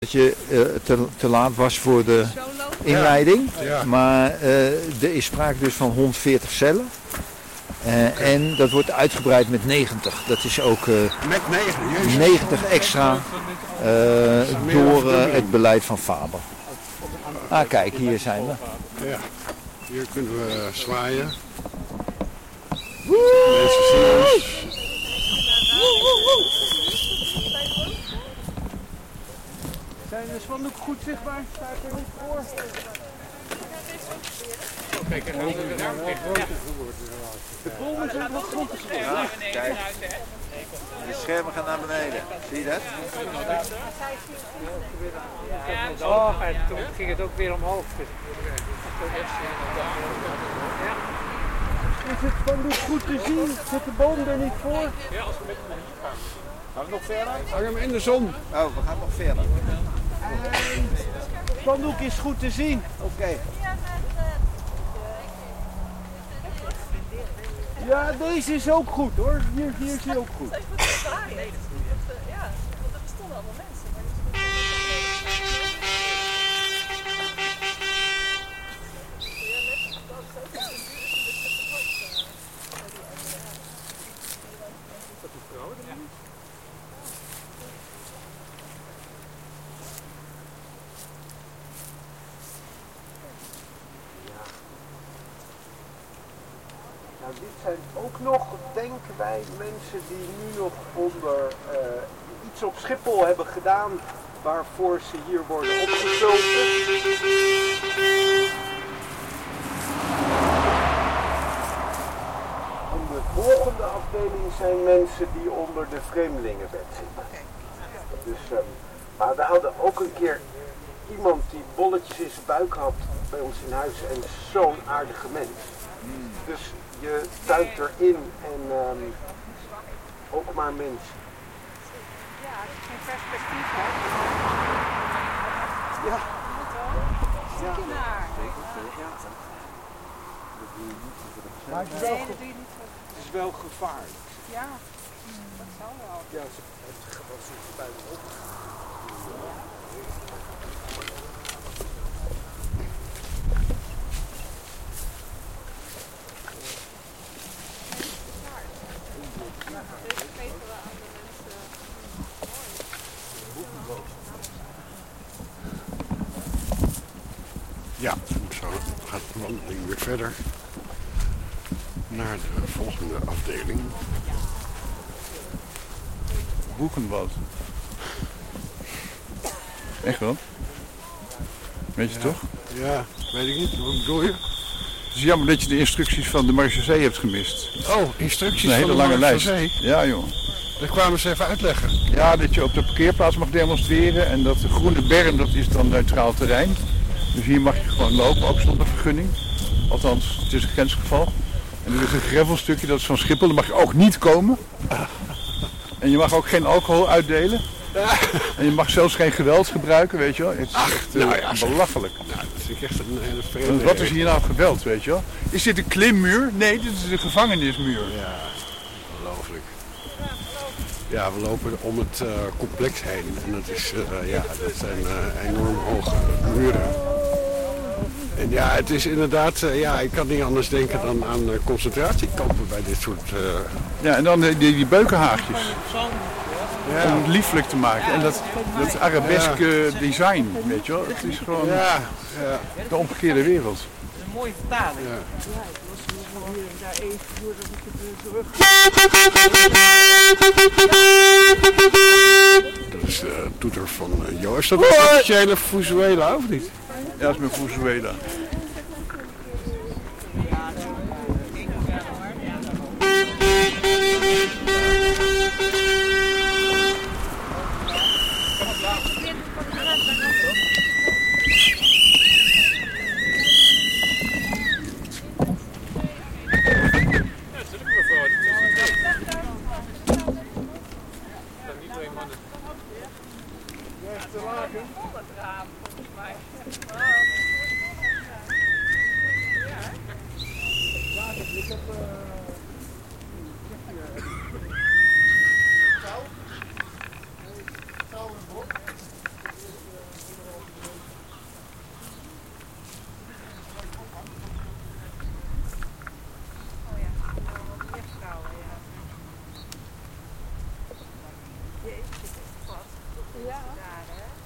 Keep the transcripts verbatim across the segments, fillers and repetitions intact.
dat je uh, te, te laat was voor de inleiding. Ja. Ja. Maar uh, er is sprake dus van honderdveertig cellen. Uh, okay. En dat wordt uitgebreid met negentig. Dat is ook uh, met negentig, negentig extra uh, door uh, het beleid van Faber. Ah kijk, hier zijn we. Ja, hier kunnen we zwaaien. Mensen zien ons. Zijn de spandoeken goed zichtbaar? Staat er niet voor? Kijk, er gaan we daar weg. De bomen zijn nog grond geschoten. Ja, kijk. De schermen gaan naar beneden. Zie je dat? Ja, oh, en toen ging het ook weer omhoog. Is het spandoek goed te zien? Zit de boom er niet voor? Ja, als we met hem niet gaan. Gaan we nog verder? Hang hem in de zon. Oh, we gaan nog verder. Het spandoek is goed te zien. Oké. Okay. Ja, deze is ook goed hoor. Hier, hier is hij ook goed. Ja, want er bestonden allemaal mensen. Nou, dit zijn ook nog, denken wij, mensen die nu nog onder uh, iets op Schiphol hebben gedaan waarvoor ze hier worden opgesloten. En de volgende afdeling zijn mensen die onder de vreemdelingenwet zitten. Dus, um, maar we hadden ook een keer iemand die bolletjes in zijn buik had bij ons in huis en zo'n aardige mens. Dus je tuint erin en um, ook maar mens. Ja, het is geen perspectief, hè? Ja. Zie je naar? Maar het is, nee, wel, dat doe je niet zo. het is wel gevaarlijk. Ja, dat zal wel. Ja, ze heeft gewoon zo buiten op. Ja, zo gaat de wandeling weer verder naar de volgende afdeling. Boekenwald. Echt wel? Weet je Ja. toch? Ja, weet ik niet. Wat bedoel je? Het is jammer dat je de instructies van de Marechaussee hebt gemist. Oh, Dat instructies is een hele van de lange lijst. Marechaussee. Ja, joh. Dat kwamen ze even uitleggen. Ja, dat je op de parkeerplaats mag demonstreren en dat de groene berm, dat is dan neutraal terrein. Dus hier mag je gewoon lopen, ook zonder vergunning. Althans, het is een grensgeval. En er is een gravelstukje, dat is van Schiphol, daar mag je ook niet komen. En je mag ook geen alcohol uitdelen. En je mag zelfs geen geweld gebruiken, weet je wel. Het is Ach, echt uh, nou ja, belachelijk. Nou, dat vind ik echt een hele vreemde. Wat is hier nou geweld, weet je wel? Is dit een klimmuur? Nee, dit is een gevangenismuur. Ja, ongelooflijk. Ja, we lopen om het uh, complex heen en dat, is, uh, ja, dat zijn uh, enorm hoge muren. En ja, het is inderdaad, uh, ja, ik kan niet anders denken dan aan uh, concentratiekampen bij dit soort... Uh... Ja, en dan die, die, die beukenhaagjes. Ja. Om het lieflijk te maken. En dat, dat arabeske ja. design, weet je wel. Het is gewoon ja. Ja. de omgekeerde wereld. Dat is een mooie vertaling. Ja. Ja, ik was nog hier en daar even voordat ik het weer terug... Dat is de toeter van uh, Jo. Is dat een officiële Venezuela of niet? Ja, dat is mijn Venezuela.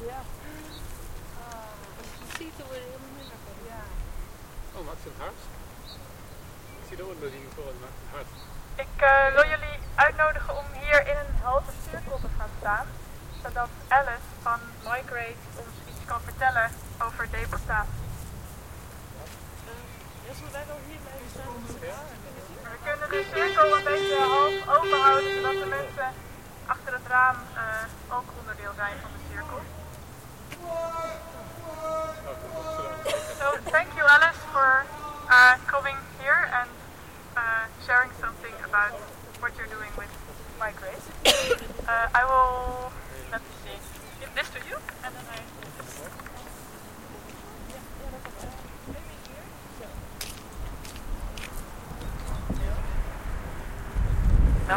Ja. Je ziet er weer helemaal niet meer. Ja. Oh, maakt het hard? Ik zie de onderdiening voor het maakt het hard. Ik uh, wil jullie uitnodigen om hier in een halve cirkel te gaan staan, zodat Alice van Migrate ons iets kan vertellen over deportatie. Ja, zullen wij wel hier blijven staan? We kunnen de cirkel een beetje half open houden, zodat de mensen achter het raam uh, ook onderdeel zijn van de cirkel. So thank you, Alice, for uh, coming here and uh, sharing something about what you're doing with Migrate. Uh, I will, let me see, give this to you, and then I... No?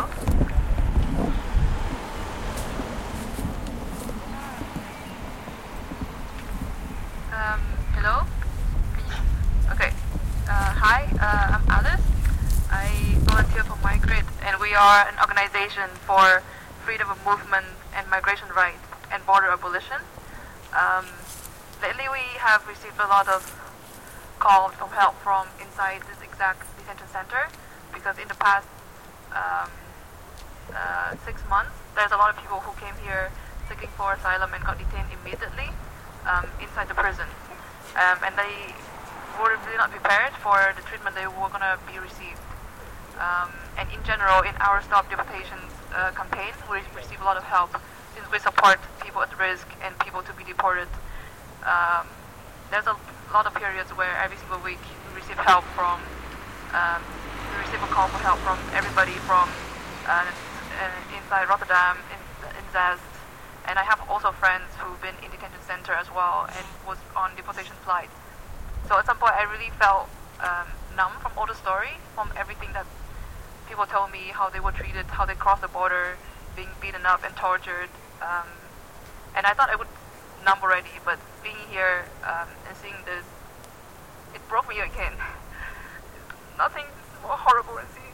Um, hello? Okay. Uh, hi, uh, I'm Alice. I volunteer for Migrate, and we are an organization for freedom of movement and migration rights and border abolition. Um, lately we have received a lot of calls for help from inside this exact detention center, because in the past um, uh, six months, there's a lot of people who came here seeking for asylum and got detained immediately um, inside the prison. Um, and they were really not prepared for the treatment they were going to be received. Um, and in general, in our Stop Deportations uh, campaign, we receive a lot of help since we support people at risk and people to be deported. Um, there's a lot of periods where every single week we receive help from, um, we receive a call for help from everybody from uh, uh, inside Rotterdam, in, in Zest, and I have also friends who've been in detention center as well and was on deportation flight. So at some point I really felt um, numb from all the story, from everything that people told me, how they were treated, how they crossed the border, being beaten up and tortured. Um, and I thought I would numb already, but being here um, and seeing this, it broke me again. Nothing more horrible than seeing.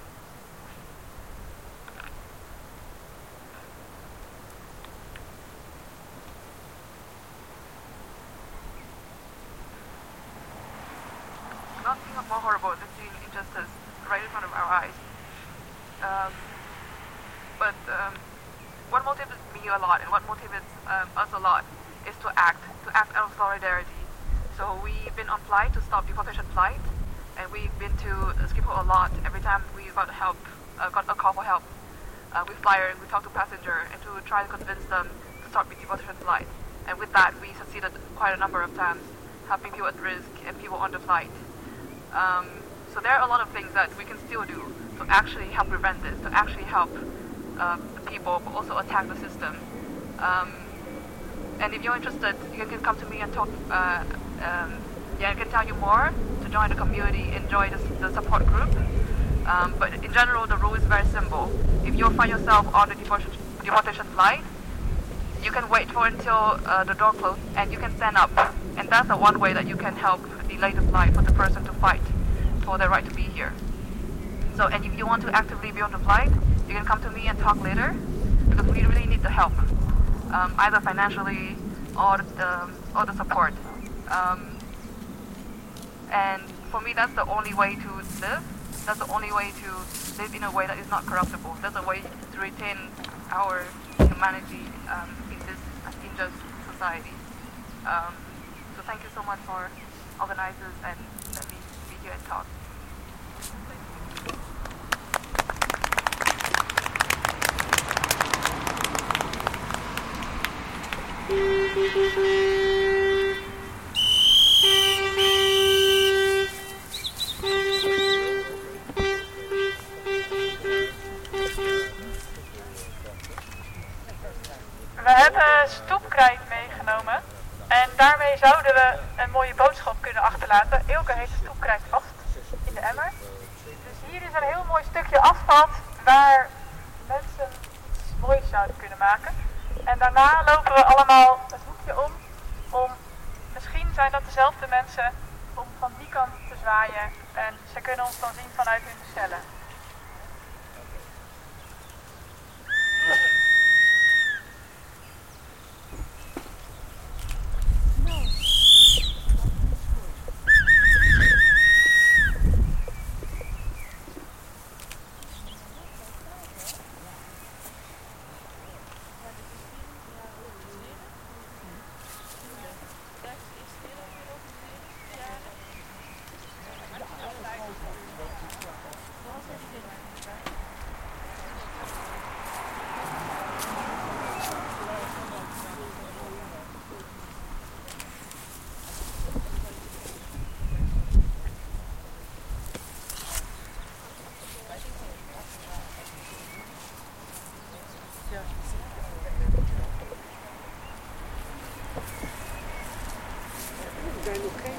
Nothing more horrible than seeing injustice right in front of our eyes. Um, but um, what motivates me a lot and what motivates um, us a lot is to act, to act out of solidarity. So we've been on flight to stop deportation flight, and we've been to Schiphol a lot. Every time we got help, uh, got a call for help, uh, we fly and we talk to passenger and to try to convince them to stop deportation flight. And with that, we succeeded quite a number of times, helping people at risk and people on the flight. Um, so there are a lot of things that we can still do to actually help prevent this, to actually help uh, the people, but also attack the system. Um, and if you're interested, you can come to me and talk. Uh, um, yeah, I can tell you more to join the community and join the, the support group. Um, but in general, the rule is very simple. If you find yourself on the deportation, deportation flight, you can wait for until uh, the door closes and you can stand up. And that's the one way that you can help delay the flight for the person to fight for their right to be here. So, and if you want to actively be on the flight, you can come to me and talk later, because we really need the help, um, either financially or the, or the support. Um, and for me, that's the only way to live. That's the only way to live in a way that is not corruptible. That's a way to retain our humanity um, in this unjust society. Um, so thank you so much for organizers and let me be here and talk. We hebben stoepkrijt meegenomen en daarmee zouden we een mooie boodschap kunnen achterlaten. Ilke heeft de stoepkrijt vast in de emmer. Dus hier is een heel mooi stukje asfalt waar mensen iets moois zouden kunnen maken. En daarna lopen we allemaal het hoekje om, om misschien zijn dat dezelfde mensen, om van die kant te zwaaien en ze kunnen ons dan zien vanuit hun cellen. zijn nog geen...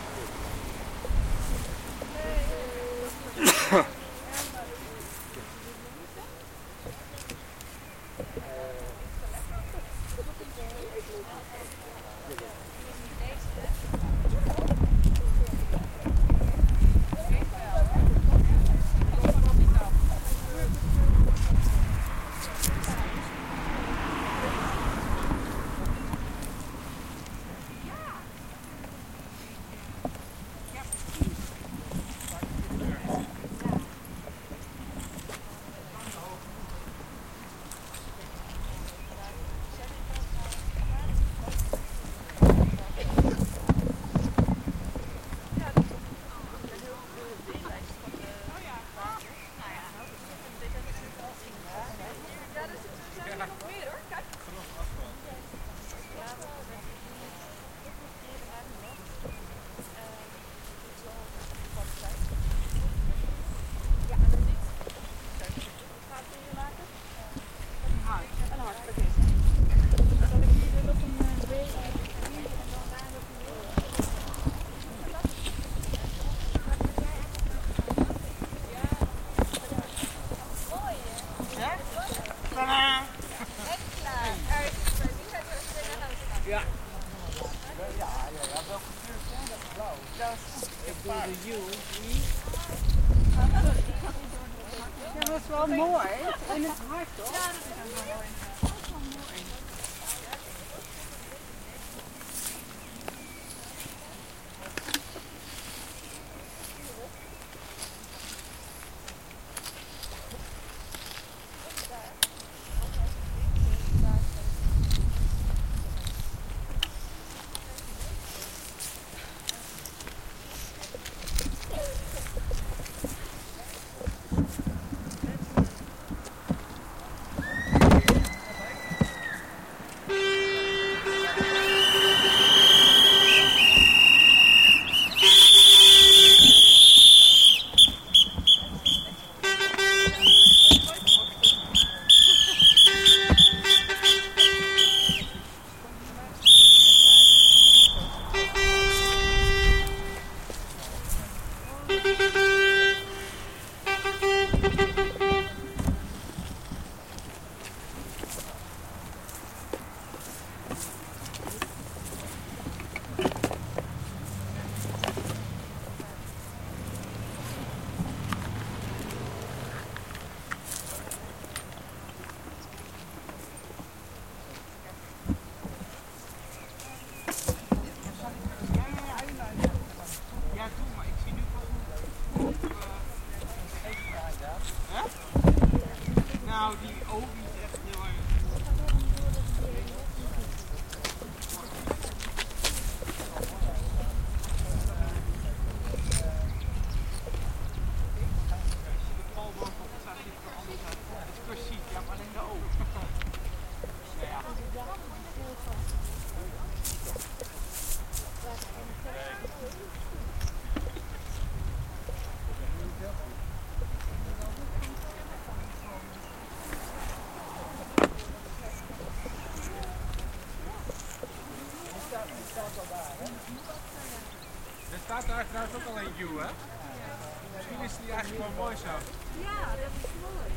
Er staat daar trouwens ook al een U, hè? Misschien is die eigenlijk wel mooi zo. Ja, dat is mooi.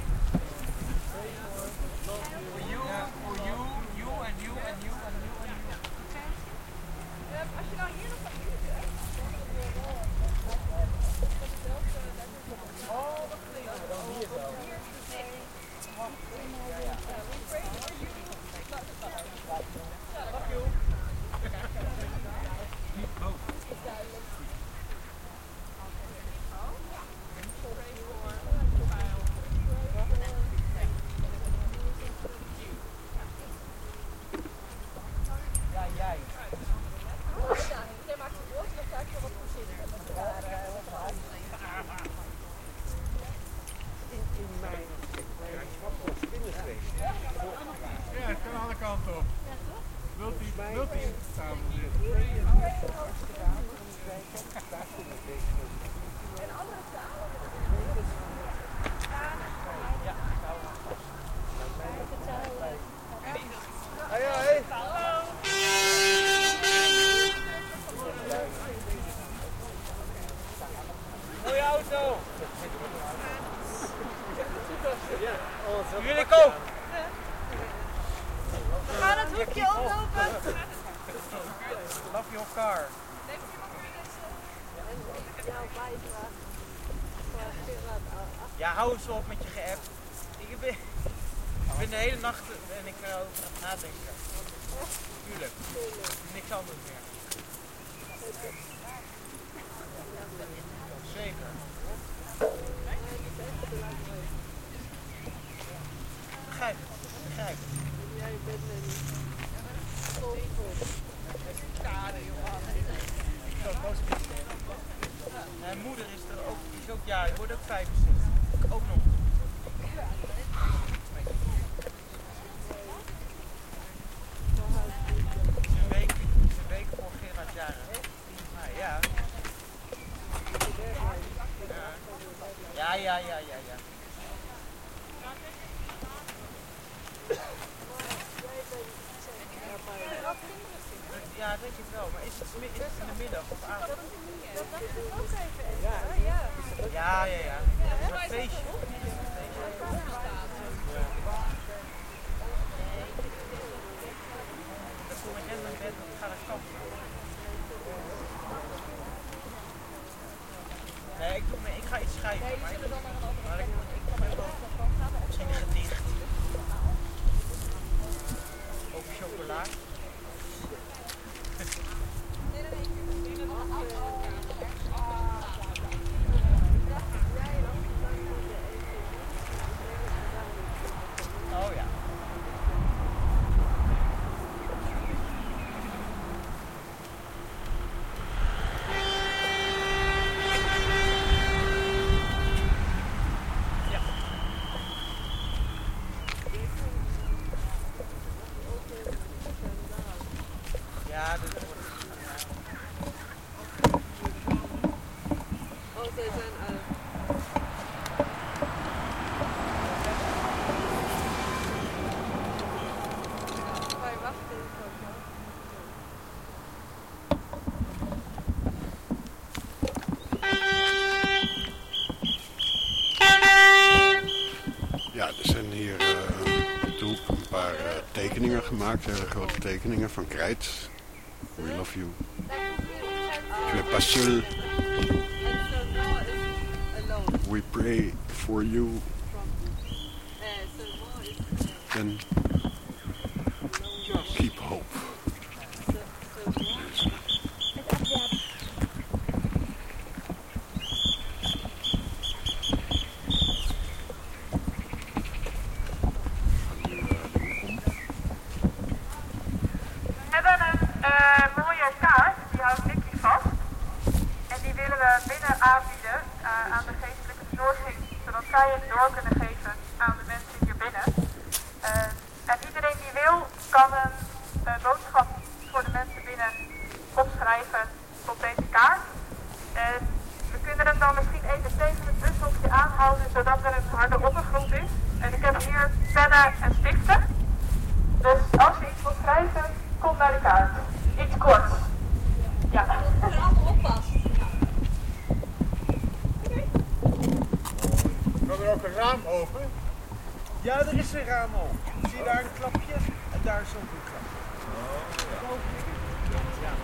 Voor you, voor you, you en you en you en you en you. Als je nou hier nog wat uur zet. Oh, wat leuk. Hier zo. Love your car. Ja, hou eens op met je geappt. Ik ben, ik ben de hele nacht en ik ben over aan het nadenken. Tuurlijk. Niks anders meer. Zeker. Begrijp het. Begrijp het. Jij bent er niet. Mijn moeder is er ook, die is ook, ja, die wordt ook vijfenzestig. Ook nog. Een week, een week voor Gerard jaren. Ah, ja. Ja, ja, ja, ja, ja. Ja, denk ik wel. Maar is het, is het in de middag of avond? Dat dacht ik ook even. Ja, ja, ja. ja. Het is een feestje. Dan kom ik net naar bed en ik ga naar kamp. Nee, ik, doe me, ik ga iets schrijven. Maar ik, maar ik, ik kom even misschien een gedicht. Over chocola. Oh ja. Ja. Ja, dit wordt Oh, ze zijn al. Wij wachten even op jou. Ja, er zijn hier uh, op de hoek een paar uh, tekeningen gemaakt, hele grote tekeningen van krijt. We love you. Tu es pas seul. We pray for you. And keep hope. We hebben een uh, mooie kaart, die houdt Nicky vast. En die willen we binnen aanbieden uh, aan de geestelijke verzorging, zodat zij het door kunnen geven aan de mensen hier binnen. Uh, en iedereen die wil, kan een uh, boodschap voor de mensen binnen opschrijven op deze kaart. En we kunnen hem dan misschien even tegen het bushokje aanhouden, zodat er een harde ondergrond is. En ik heb hier pennen en stiften. Dus als je iets wilt schrijven, kom naar de kaart. Iets kort. Ja. Dat er allemaal oppast. Kan er ook een raam open? Ja, er is een raam open. Zie je daar een klapje? En daar is ook een klapje. Oh, ja. Ja.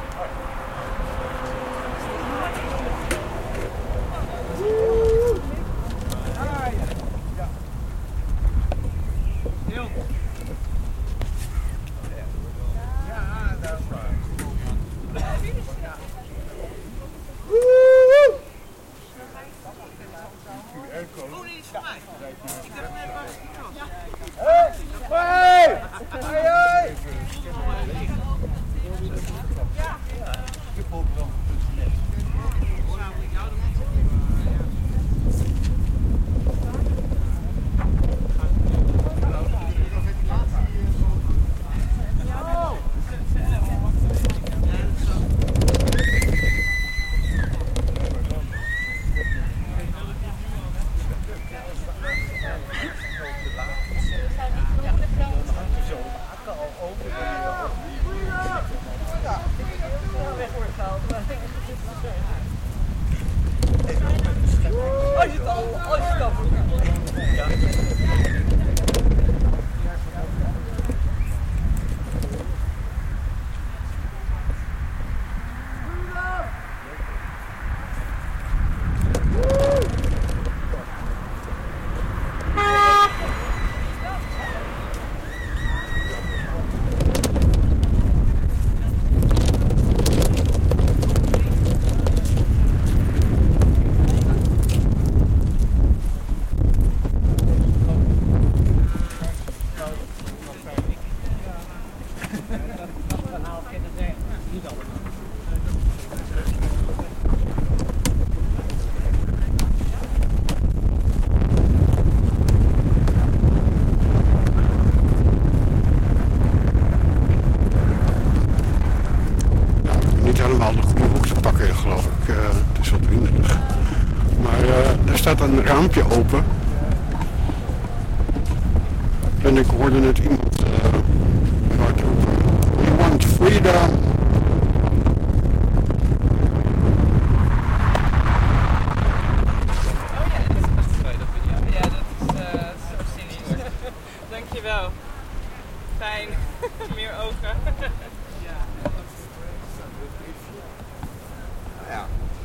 Ah, ja. Ja. Heel goed. Ja, dat is waar. Ja. Oh, die is voor mij. Ik heb hem net maar gekast. Hé! Hé! Hé! Ja. Je voelt wel net. Samen, ik hou hem als je het al, als je het al moet. Ja. niet helemaal de goede hoek te pakken, geloof ik. Uh, het is wat winderig. Maar uh, er staat een raampje open. En ik hoorde net iemand uh, hard roepen. We want freedom. Dankjewel. Fijn. Meer ogen. Ja. Ja.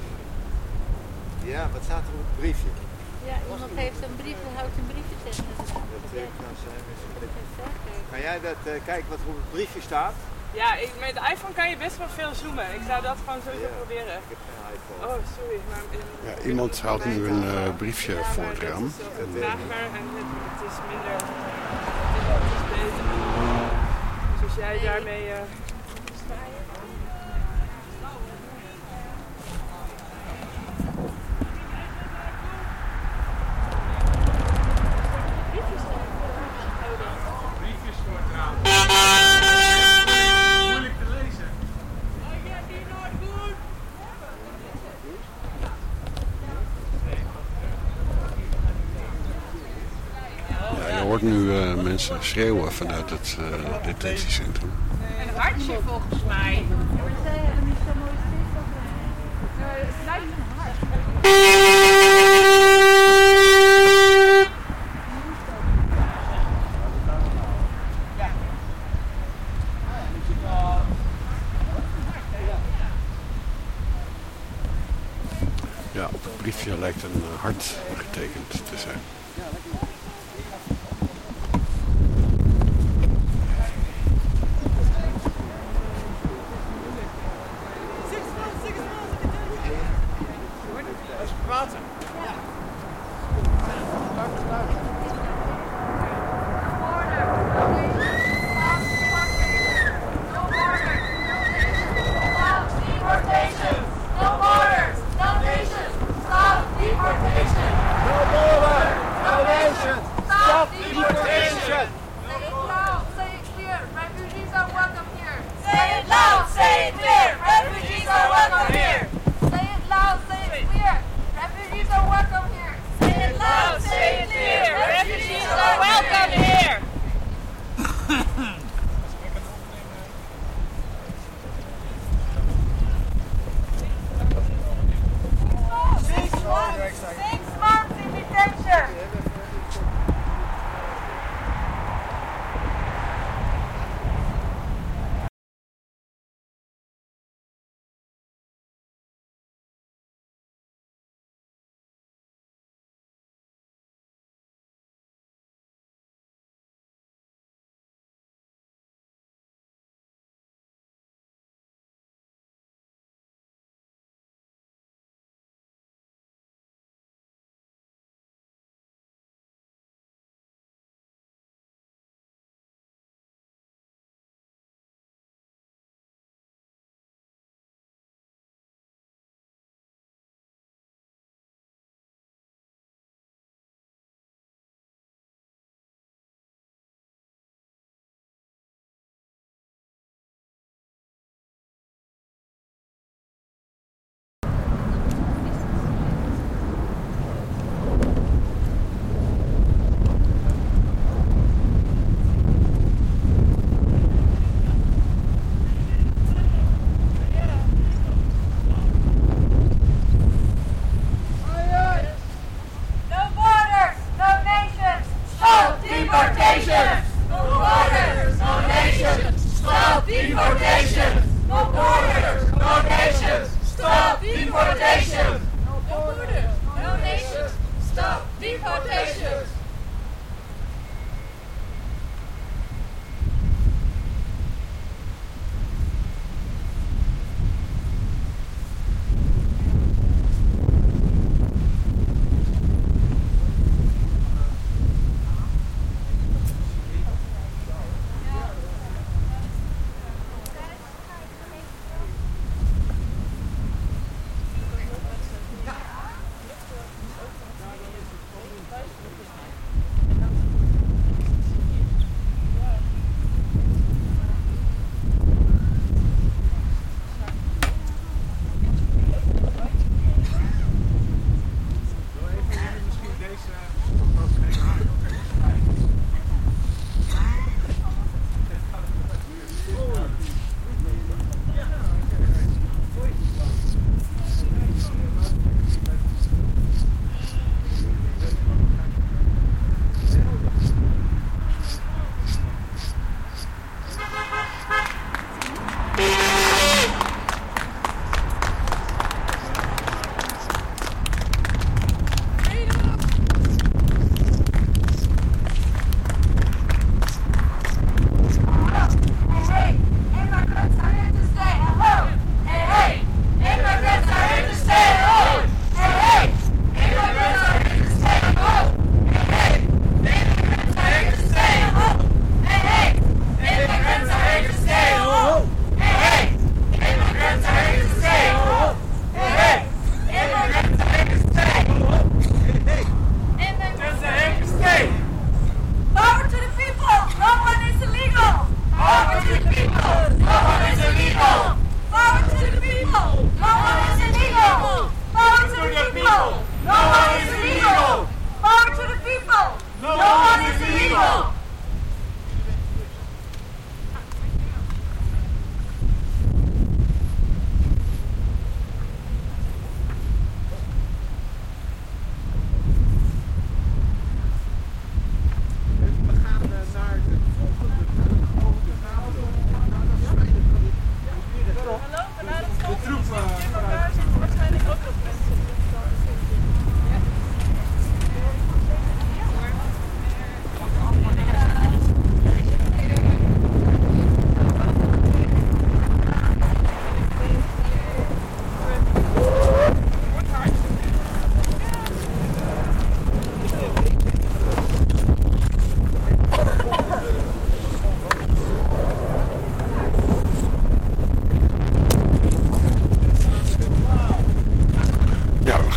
Ja, wat staat er op het briefje? Ja, iemand heeft een brief, houdt een briefje zitten. Dat kan zijn. Kan jij dat uh, kijken wat er op het briefje staat? Ja, ik, met de iPhone kan je best wel veel zoomen. Ik zou dat gewoon sowieso ja, proberen. Ik heb geen iPhone. Oh, sorry. Maar, ja, iemand houdt nu een uh, briefje ja, voor het raam. Het is trager en het, het is minder. Het is beter. Dus als jij daarmee. Uh, Je hoort nu uh, mensen schreeuwen vanuit het uh, detentiecentrum. Een hartje volgens mij. Ja, maar zij hebben niet zo'n mooi stift op. Uh, het lijkt een hart. Ja, op het briefje lijkt een hart getekend te zijn. water.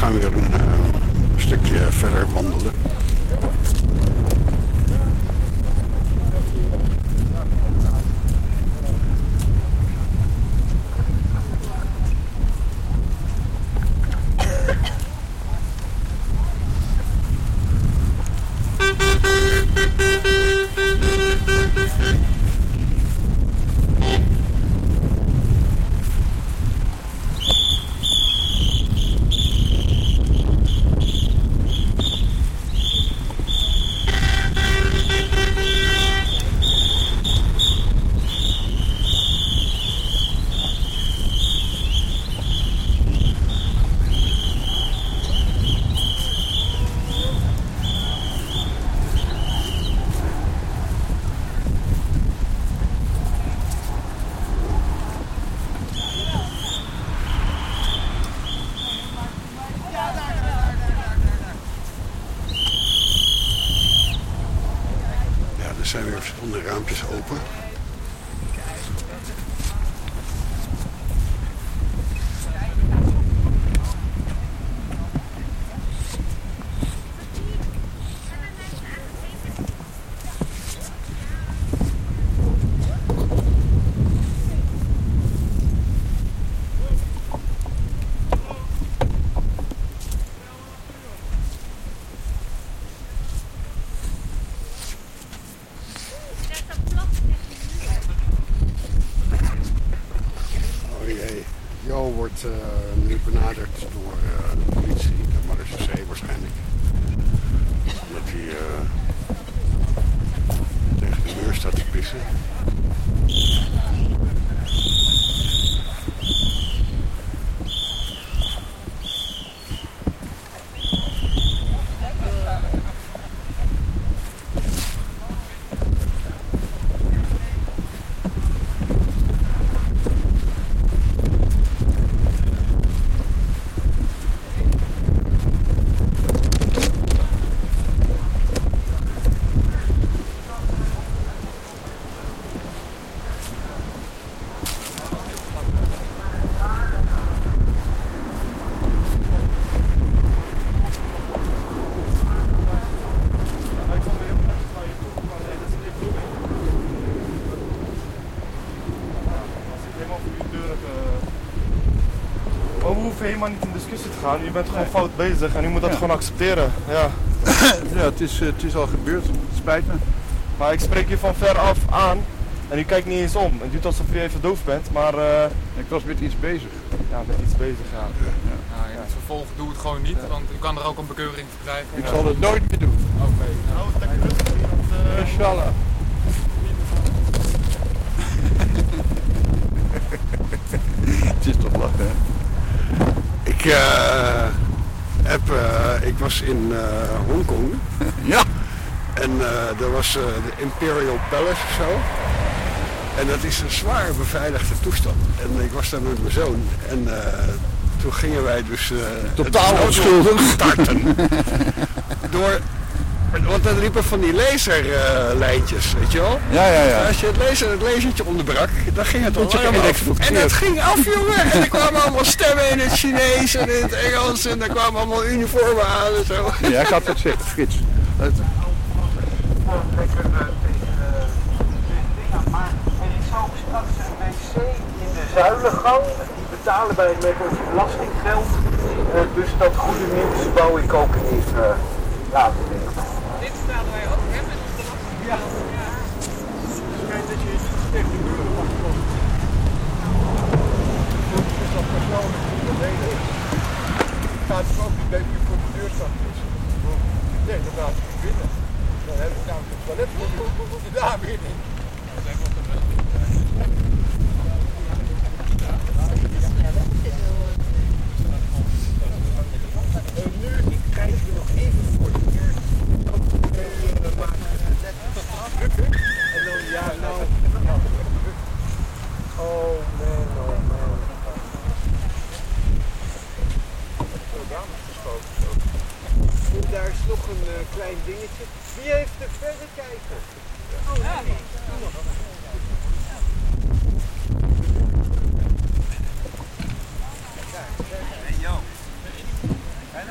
gaan weer een uh, stukje verder wandelen. Er zijn weer verschillende raampjes open. Wordt uh, nu benaderd door uh, de politie, de Marseillais waarschijnlijk. Omdat hij uh, tegen de muur staat te pissen. Helemaal niet in discussie te gaan. Je bent gewoon fout bezig en je moet dat ja. gewoon accepteren. Ja, ja het, is, het is al gebeurd. Het spijt me. Maar ik spreek je van ver af aan en u kijkt niet eens om. Het doet alsof je even doof bent, maar... Uh... Ik was met iets bezig. Ja, met iets bezig, ja. ja. ja in het vervolg doe het gewoon niet, ja. want u kan er ook een bekeuring voor krijgen. Ik ja. zal het nooit meer doen. Oké. Okay. Nou, lekker rustig hier. Uh... Inshallah. Het is toch lachen, hè? Ik, uh, heb, uh, ik was in uh, Hongkong. Ja. En uh, er was uh, de Imperial Palace of zo. En dat is een zwaar beveiligde toestand. En ik was daar met mijn zoon. En uh, toen gingen wij dus... Uh, Totaal onschuldig. Starten. Door... Want dan liepen van die laserlijntjes, uh, weet je wel? Ja, ja, ja. Als je het, laser, het lasertje onderbrak, dan ging het alarm af. En het ging af, jongen! En er kwamen allemaal stemmen in het Chinees en in het Engels. En er kwamen allemaal uniformen aan en zo. Ja, hij gaat wat zeggen, Frits. Lekker tegen de dingen, maar er is ook straks een wc in de zuilengang. Die betalen wij met ons belastinggeld. Uh, dus dat goede nieuws bouw ik ook even later in. Dit betalen wij ook, hè, met ons belastinggeld. Ja. Ja. Het schijnt dat je niet tegen de muren mag komen. Dus dat persoonlijk niet alleen is. Ik ga dus ook niet dat je voor de deur staat. Nee, dan gaat het binnen. Dan heb ik namelijk het toilet voor je daar binnen. Dat is even wat er wel En nu krijg je nog even voor de deur. En dan, ja, nou. Oh man, oh man. Zo, dames geschoten. En daar is nog een uh, klein dingetje. Wie heeft de verrekijker? Oh, ja. Hey, yo.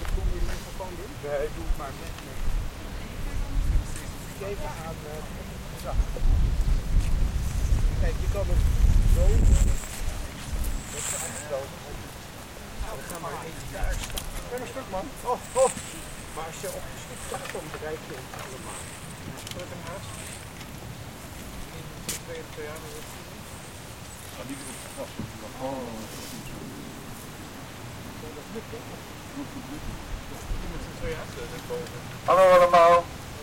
Nee, doe het maar. Even aan uh, zacht. Kijk, je kan hem zo. Dat is aangesloten. Nou, ga maar even daar staan. Kijk een stuk, man. Oh, oh. Maar als je op de stuk staat, dan bereik je het allemaal. Terug een haast. Twee of twee jaar. Ga niet op de vast. Oh. Dat lukt toch? Hallo allemaal.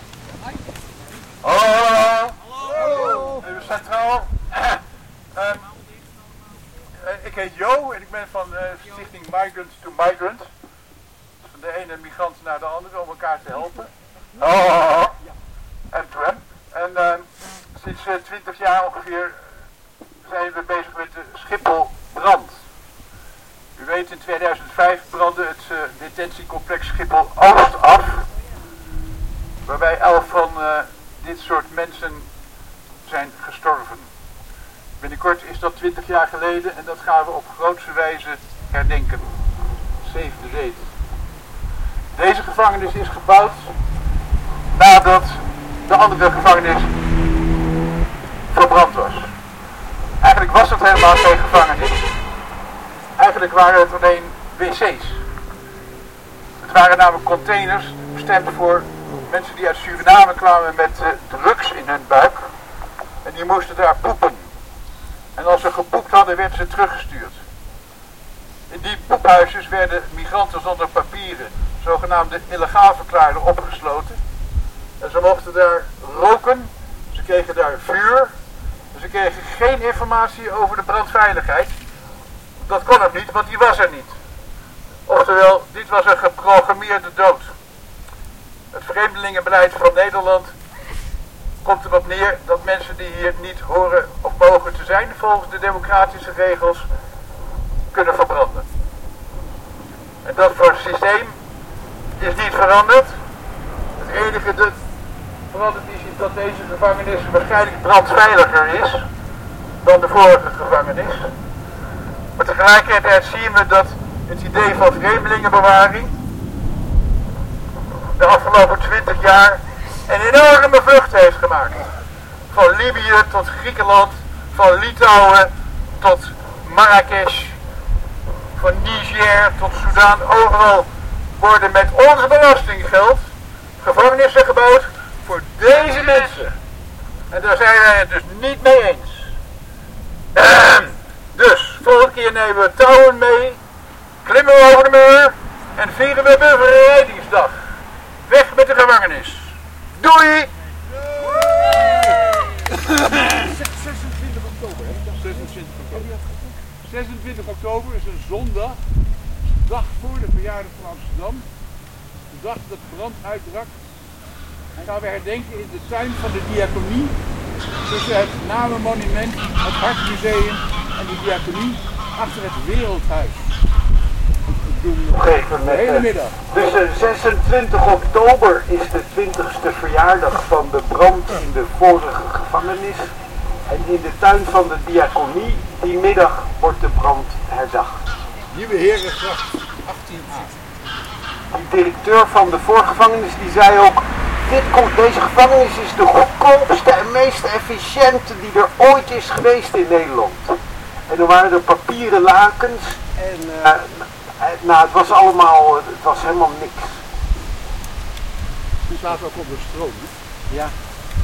Hallo. Hallo. Even centraal. um, ik heet Jo en ik ben van uh, stichting Migrant to Migrant. Van de ene migrant naar de andere om elkaar te helpen. Oh. En Trump. En uh, sinds twintig uh, jaar ongeveer zijn we bezig met de Schipholbrand. U weet, in tweeduizend vijf brandde het uh, detentiecomplex Schiphol Oost af, waarbij elf van uh, dit soort mensen zijn gestorven. Binnenkort is dat twintig jaar geleden en dat gaan we op grootste wijze herdenken. Save the date. Deze gevangenis is gebouwd nadat de andere gevangenis verbrand was. Eigenlijk was het helemaal geen gevangenis. Eigenlijk waren het alleen wc's. Het waren namelijk containers bestemd voor mensen die uit Suriname kwamen met uh, drugs in hun buik. En die moesten daar poepen. En als ze gepoept hadden, werden ze teruggestuurd. In die poephuisjes werden migranten zonder papieren, zogenaamde illegaal verklaarden, opgesloten. En ze mochten daar roken, ze kregen daar vuur. En ze kregen geen informatie over de brandveiligheid. Dat kon ook niet, want die was er niet. Oftewel, dit was een geprogrammeerde dood. Het vreemdelingenbeleid van Nederland komt erop neer dat mensen die hier niet horen of mogen te zijn, volgens de democratische regels, kunnen verbranden. En dat voor het systeem is niet veranderd. Het enige dat veranderd is, is dat deze gevangenis waarschijnlijk brandveiliger is dan de vorige gevangenis. Maar tegelijkertijd zien we dat het idee van vreemdelingenbewaring de afgelopen twintig jaar een enorme vlucht heeft gemaakt. Van Libië tot Griekenland, van Litouwen tot Marrakesh, van Niger tot Soudaan. Overal worden met ons belastinggeld gevangenissen gebouwd voor deze mensen. En daar zijn wij het dus niet mee eens. Dus, volgende keer nemen we touwen mee, klimmen we over de muur en vieren we bevrijdingsdag. Weg met de gevangenis. Doei! zesentwintig oktober, hè? zesentwintig oktober. zesentwintig oktober is een zondag, de dag voor de verjaardag van Amsterdam. De dag dat de brand uitbrak. En gaan we herdenken in de tuin van de Diaconie. Tussen het Namenmonument, het Hartmuseum en de Diaconie achter het Wereldhuis. Gegeven met, de hele middag. Dus uh, zesentwintig oktober is de twintigste verjaardag van de brand in de vorige gevangenis. En in de tuin van de Diaconie, die middag, wordt de brand herdacht. Nieuwe Herengracht achttien a. Die directeur van de voorgevangenis die zei ook, dit komt, deze gevangenis is de goedkoopste en meest efficiënte die er ooit is geweest in Nederland. En er waren er papieren lakens en uh, nou, het was allemaal, het was helemaal niks. Die staat ook op de stroom. Hè? Ja.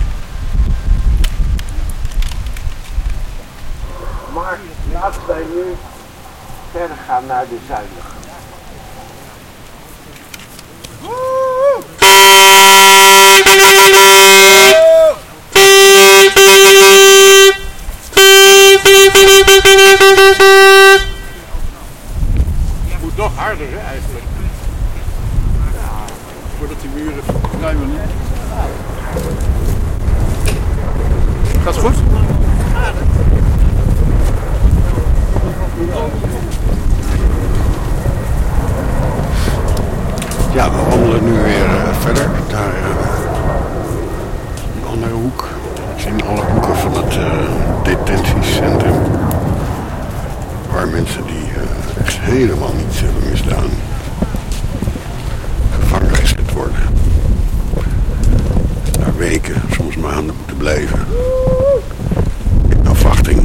Maar laten wij nu verder gaan naar de zuinige. Het moet nog harder, hè, eigenlijk. Ja, voordat die muren verkruimelen. Gaat het goed? Ja, we wandelen nu weer uh, verder. Daar uh, een andere hoek. We zien alle hoeken van het uh, detentiecentrum. Waar mensen die uh, echt helemaal niets hebben misdaan maanden moeten blijven. In afwachting.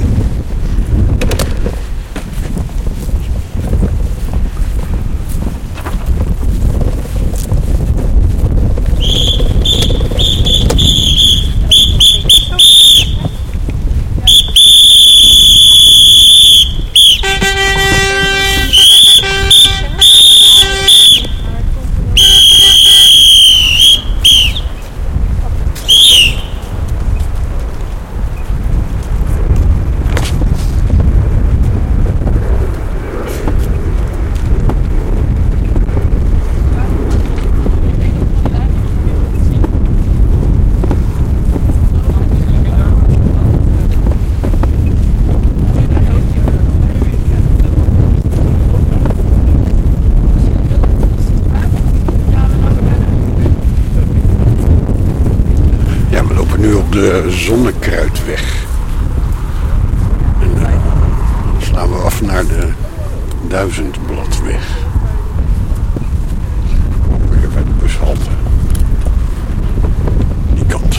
De Zonnekruidweg. En uh, dan slaan we af naar de Duizendbladweg. Ook weer bij de bushalte. Die kant.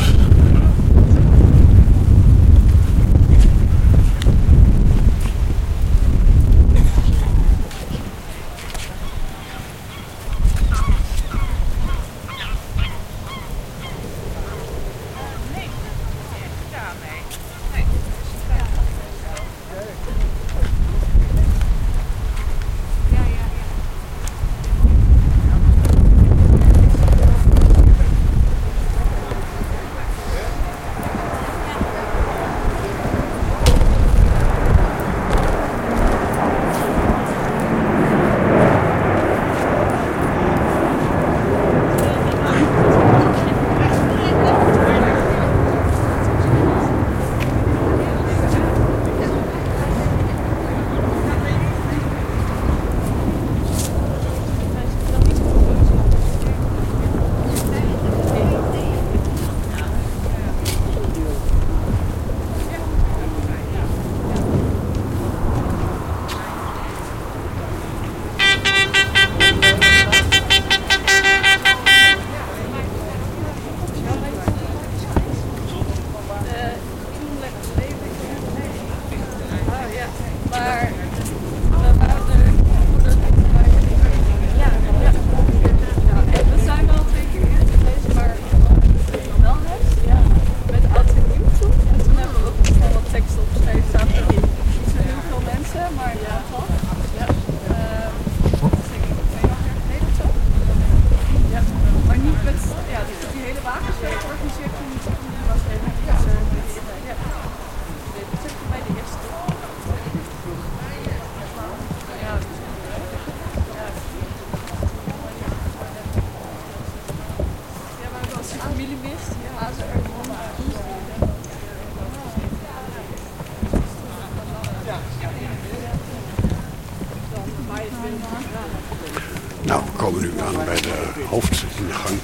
Nou, we komen nu aan bij de hoofdingang.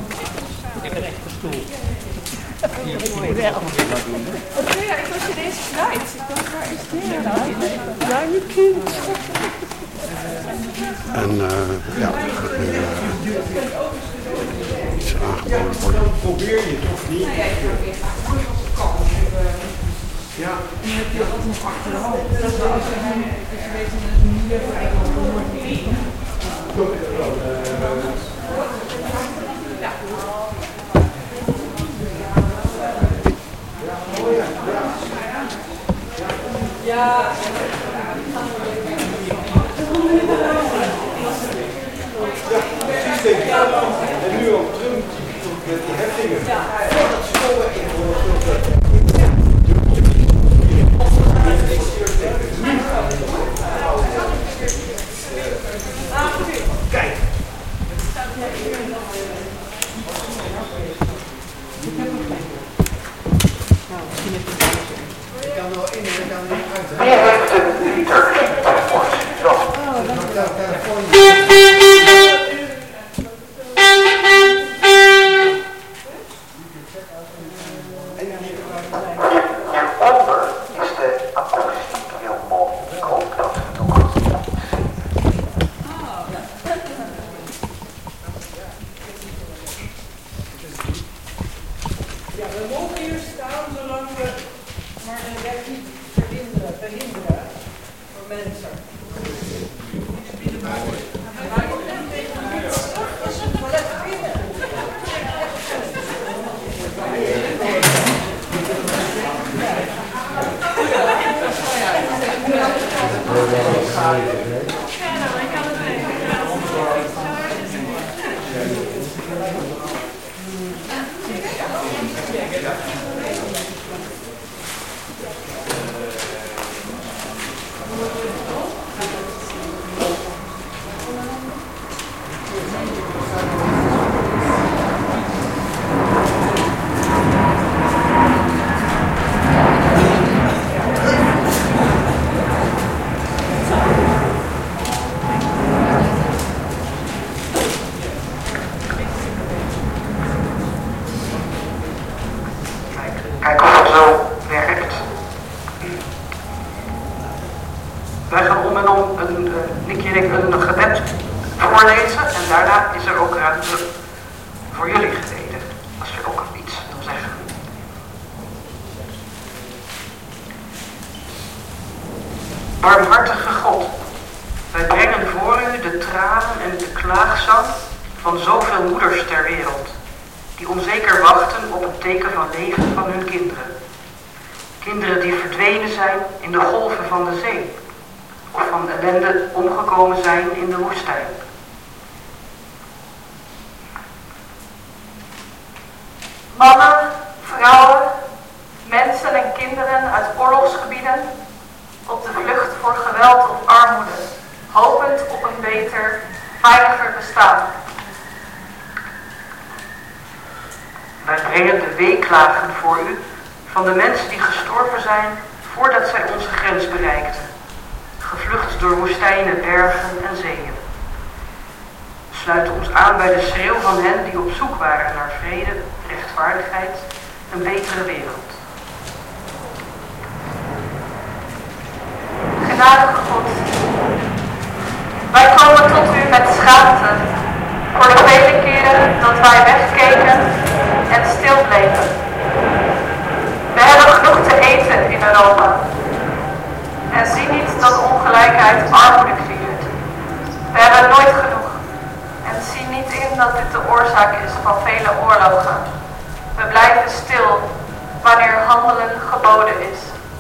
Ik heb een echte stoel. Ja, ik was ineens kwijt. Ik dacht, waar is die nou? Daar je kind. En uh, ja, er nu uh, iets aangeboden worden. Probeer je het of niet? Ja. En dan heb je ook nog achterhand. Dat is als je weet een manier ja. En nu op Trump met die heftingen. Voordat scholen in kijk. Ik kan wel in en ik kan niet uit. Wie heeft een liter paspoort? Hieronder is de akoestiek heel mooi. Ik hoop dat het nog goed is. we mogen hier staan zolang we maar een weg niet verhinderen, verhinderen voor mensen. Wij moeten tegen het toilet binnen. Kijk of het zo werkt. Wij gaan om en om een, uh, Nicky en ik een gebed voorlezen en daarna is er ook ruimte voor jullie gebeden, als je ook iets wil zeggen. Barmhartige God, wij brengen voor u de tranen en de klaagzang van zoveel moeders ter wereld, die onzeker wachten op het teken van leven van hun kinderen. Kinderen die verdwenen zijn in de golven van de zee, of van ellende omgekomen zijn in de woestijn. Mannen, vrouwen, mensen en kinderen uit oorlogsgebieden, op de vlucht voor geweld of armoede, hopend op een beter, veiliger bestaan. Wij brengen de weeklagen voor u van de mensen die gestorven zijn voordat zij onze grens bereikten, gevlucht door woestijnen, bergen en zeeën. We sluiten ons aan bij de schreeuw van hen die op zoek waren naar vrede, rechtvaardigheid, een betere wereld. Genadige God, wij komen tot u met schaamte voor de vele keren dat wij wegkeken en stil bleven. We hebben genoeg te eten in Europa en zien niet dat ongelijkheid armoede creëert. We hebben nooit genoeg en zien niet in dat dit de oorzaak is van vele oorlogen. We blijven stil wanneer handelen geboden is.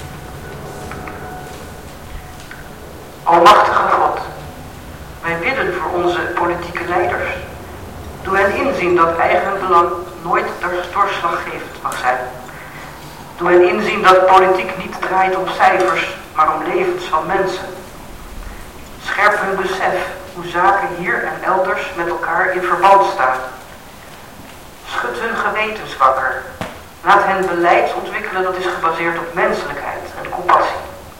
Almachtige God, wij bidden voor onze politieke leiders. Doe hen inzien dat eigen belang nooit doorslaggevend mag zijn. Doe hen inzien dat politiek niet draait om cijfers, maar om levens van mensen. Scherp hun besef hoe zaken hier en elders met elkaar in verband staan. Schud hun gewetens wakker. Laat hen beleid ontwikkelen dat is gebaseerd op menselijkheid en compassie.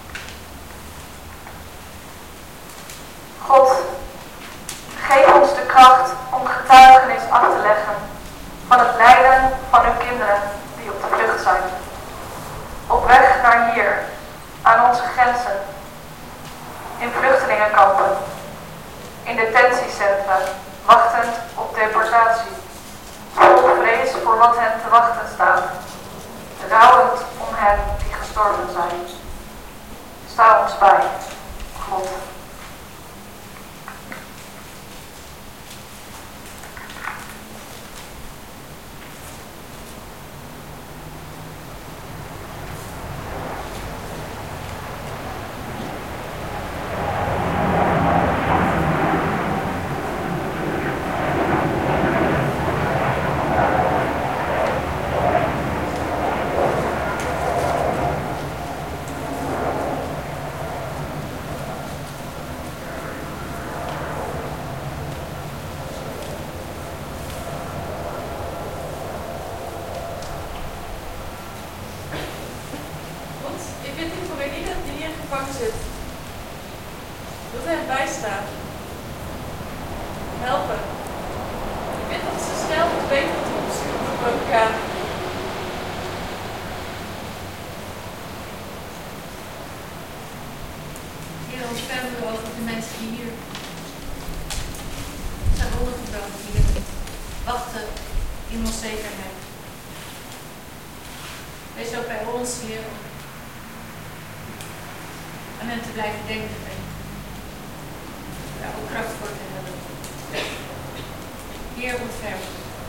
God, geef ons de kracht om getuigenis af te leggen van het lijden van uw kinderen die op de vlucht zijn. Op weg naar hier, aan onze grenzen, in vluchtelingenkampen, in detentiecentra, wachtend op deportatie, vol vrees voor wat hen te wachten staat, rouwend om hen die gestorven zijn. Sta ons bij, God. ook bij ons hier. En hen te blijven denken. En daar ook kracht voor te hebben. Hier wordt verder.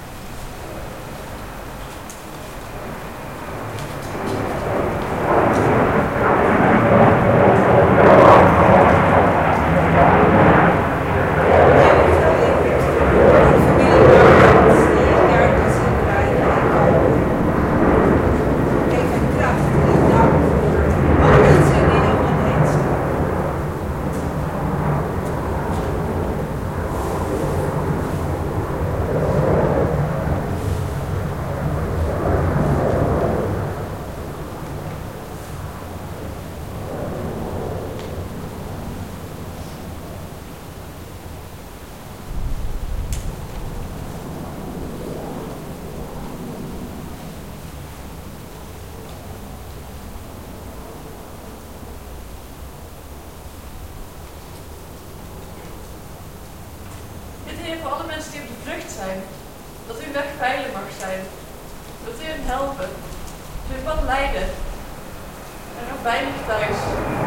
Heer, voor alle mensen die op de vlucht zijn, dat uw weg veilig mag zijn, dat u hen helpen, dat u kan leiden en nog veilig thuis.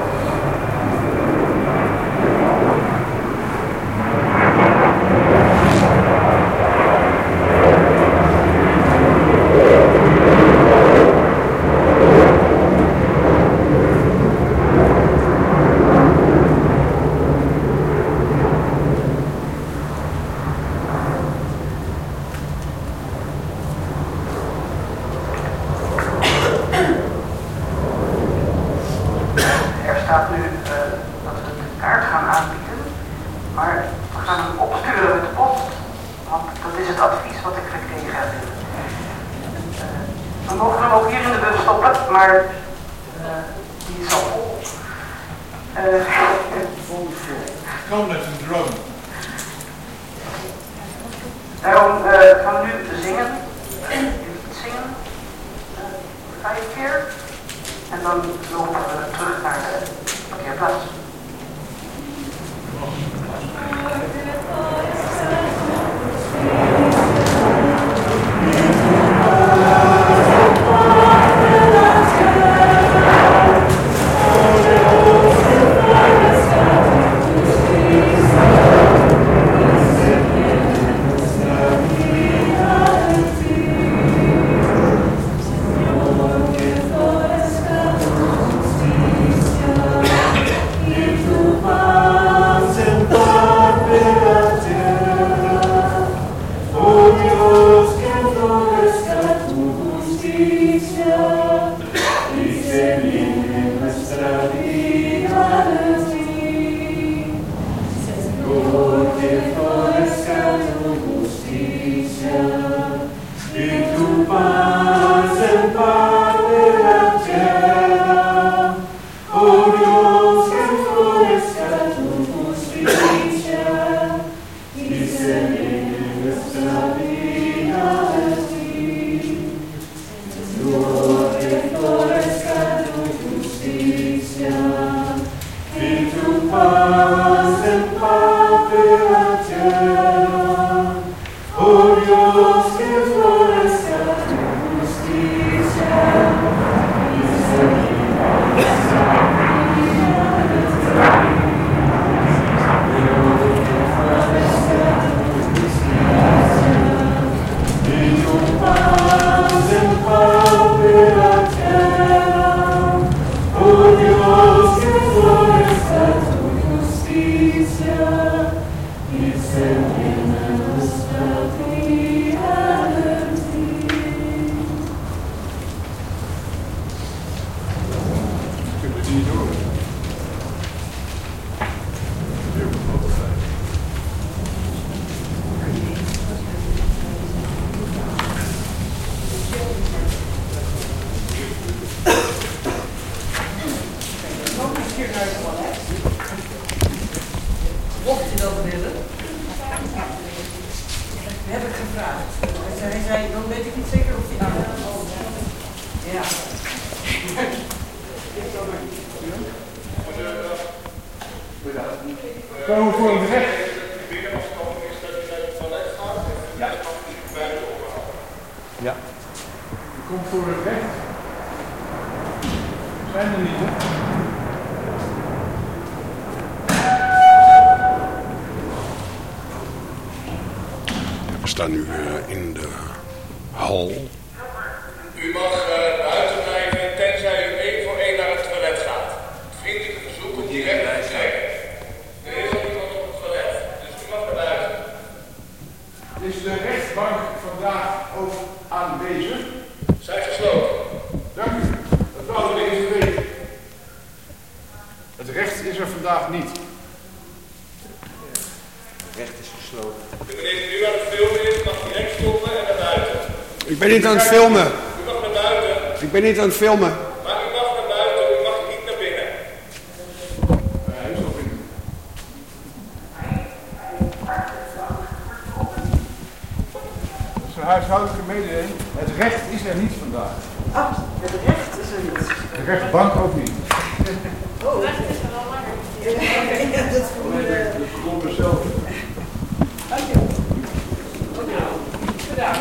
Komen we voor het recht. Ja. Ja. Je komt voor het recht. zijn er niet, hè? We staan nu uh, in de hal. U mag uh, buiten blijven tenzij u één voor één naar het toilet gaat. Vriendelijke verzoek om direct te vertrekken. Er is al iemand op het toilet, dus u mag naar buiten. Is de rechtbank vandaag ook aanwezig? Zij gesloten. Dank u. Dat wou ik even weten. Het recht is er vandaag niet. Het recht is gesloten. De meneer die nu aan het filmen is, mag direct stoppen en naar buiten. Ik ben niet aan het filmen. U mag naar buiten. Ik ben niet aan het filmen. Maar u mag naar buiten, u mag niet naar binnen. Hij is al binnen. Dat is een huishoudelijke mededeling. Het recht is er niet vandaag. Ah, het recht is er niet. De rechtbank ook niet. Oh, het recht is er al langer. Ja, dat is voor mij. Dat klopt mezelf. Dank je. Bedankt.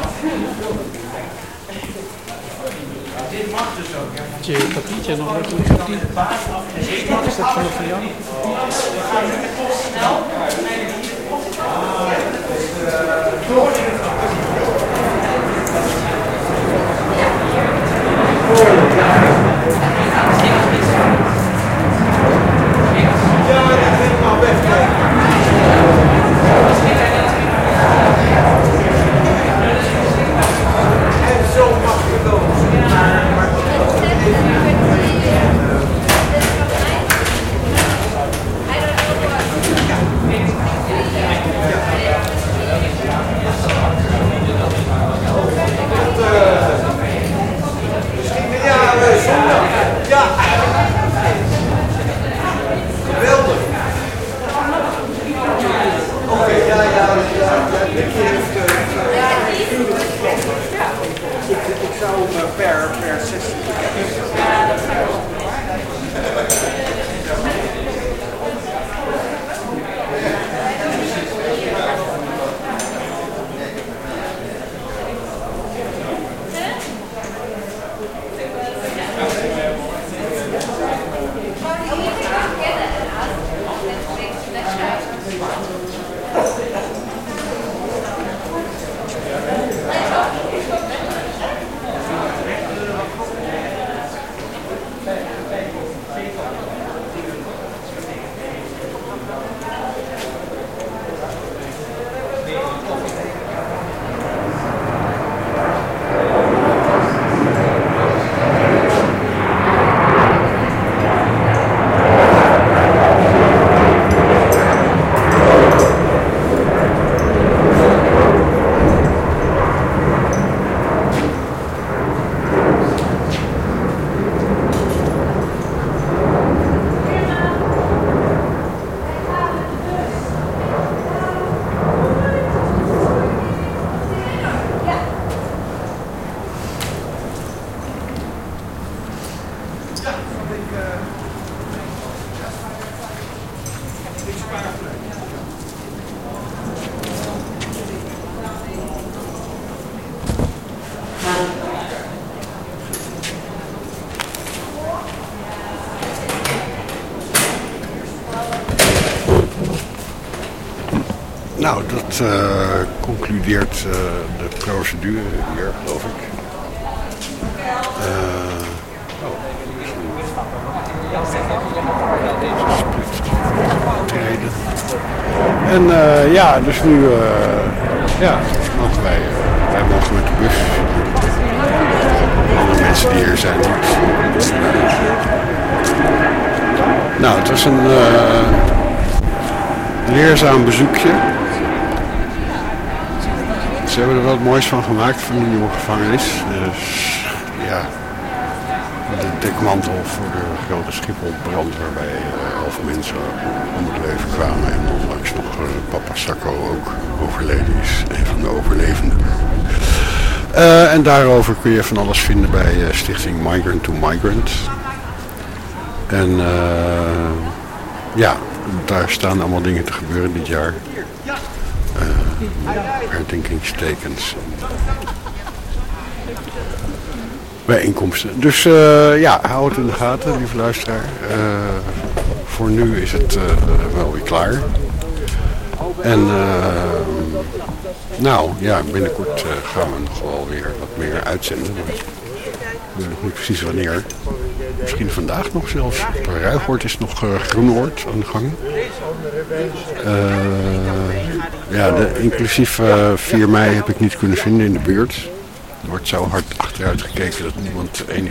Dit mag dus ook, ja. Heb je je papiertje nog wat goed op die? Is dat van van jou? We gaan nu snel. Ja, dat is helemaal weg. En zo mag je wel. Misschien ja, zondag. Ja. Geweldig. Oké, okay, ja, ja, ja, ja, Nicky heeft uh, ik, ik zou hem per, per sessie Ja, dat zou ik Nou, dat uh, concludeert uh, de procedure hier, geloof ik. Uh, oh, treden. En uh, ja, dus nu uh, ja, mogen wij, uh, wij mogen met de bus. Alle mensen die hier zijn niet. Nou, het was een uh, leerzaam bezoekje. Ze hebben er wel het moois van gemaakt van de nieuwe gevangenis. Dus ja, de dekmantel voor de grote Schipholbrand waarbij uh, elf mensen om het leven kwamen en onlangs nog uh, papa Sacco ook overleden is, een van de overlevenden. Uh, en daarover kun je van alles vinden bij uh, stichting Migrant to Migrant. En uh, ja, daar staan allemaal dingen te gebeuren dit jaar. Uh, herdenkingstekens. bijeenkomsten. Dus uh, ja, hou het in de gaten, lieve luisteraar. Uh, voor nu is het uh, wel weer klaar. En uh, nou ja, binnenkort uh, gaan we nog wel weer wat meer uitzenden. Maar ik weet nog niet precies wanneer. Misschien vandaag nog zelfs. Ruigoord is nog uh, Groenoord aan de gang. Uh, ja, de, inclusief uh, vier mei heb ik niet kunnen vinden in de buurt. Er wordt zo hard achteruit gekeken dat niemand enig